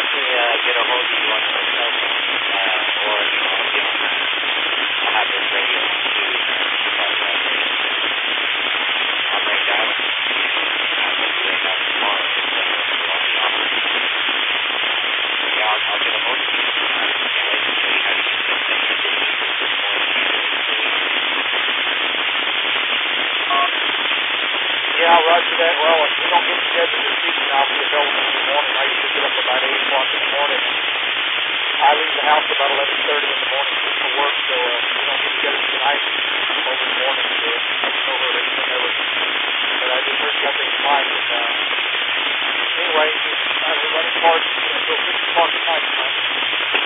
definitely get a hold of you on the cell phone, or I'll be on. I'll have this radio on too. Talk about radio. I'll bring down. I'll let you right now tomorrow. Yeah, I'll get a hold of you. Can't wait to show you how to use that thing. I didn't use it this morning. Yeah, roger that. Well, if we don't get together this evening, I'll be available in the morning. I usually get up about 8 o'clock in the morning. I leave the house about 11:30 in the morning just for work, so if we don't get together tonight, I'm over in the morning, so no hurry, whenever. But I just heard something tonight, and anyway, everybody's hard until 6 o'clock tonight,